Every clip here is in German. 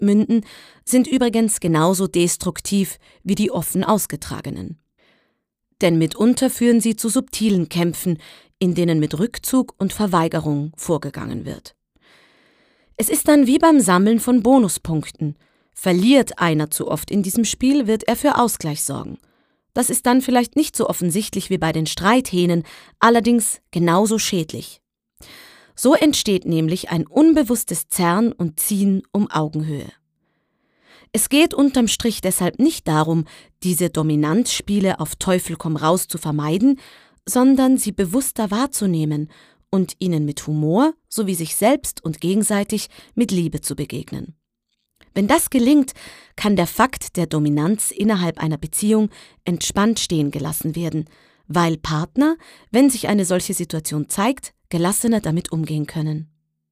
münden, sind übrigens genauso destruktiv wie die offen ausgetragenen. Denn mitunter führen sie zu subtilen Kämpfen, in denen mit Rückzug und Verweigerung vorgegangen wird. Es ist dann wie beim Sammeln von Bonuspunkten. Verliert einer zu oft in diesem Spiel, wird er für Ausgleich sorgen. Das ist dann vielleicht nicht so offensichtlich wie bei den Streithähnen, allerdings genauso schädlich. So entsteht nämlich ein unbewusstes Zerren und Ziehen um Augenhöhe. Es geht unterm Strich deshalb nicht darum, diese Dominanzspiele auf Teufel komm raus zu vermeiden, sondern sie bewusster wahrzunehmen und ihnen mit Humor sowie sich selbst und gegenseitig mit Liebe zu begegnen. Wenn das gelingt, kann der Fakt der Dominanz innerhalb einer Beziehung entspannt stehen gelassen werden, weil Partner, wenn sich eine solche Situation zeigt, gelassener damit umgehen können.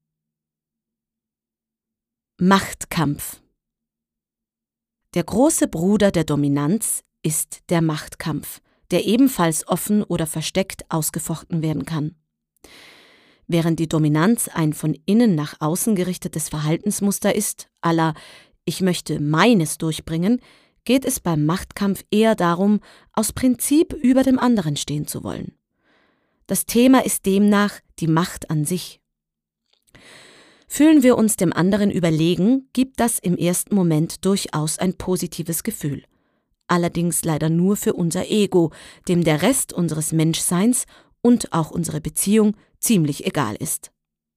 Machtkampf. Der große Bruder der Dominanz ist der Machtkampf, der ebenfalls offen oder versteckt ausgefochten werden kann. Während die Dominanz ein von innen nach außen gerichtetes Verhaltensmuster ist, à la ich möchte meines durchbringen, geht es beim Machtkampf eher darum, aus Prinzip über dem anderen stehen zu wollen. Das Thema ist demnach die Macht an sich. Fühlen wir uns dem anderen überlegen, gibt das im ersten Moment durchaus ein positives Gefühl. Allerdings leider nur für unser Ego, dem der Rest unseres Menschseins und auch unsere Beziehung ziemlich egal ist.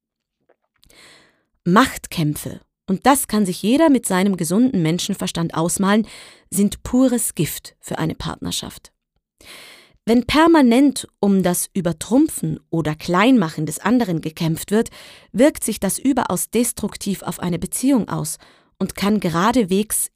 Machtkämpfe, und das kann sich jeder mit seinem gesunden Menschenverstand ausmalen, sind pures Gift für eine Partnerschaft. Wenn permanent um das Übertrumpfen oder Kleinmachen des anderen gekämpft wird, wirkt sich das überaus destruktiv auf eine Beziehung aus und kann geradewegs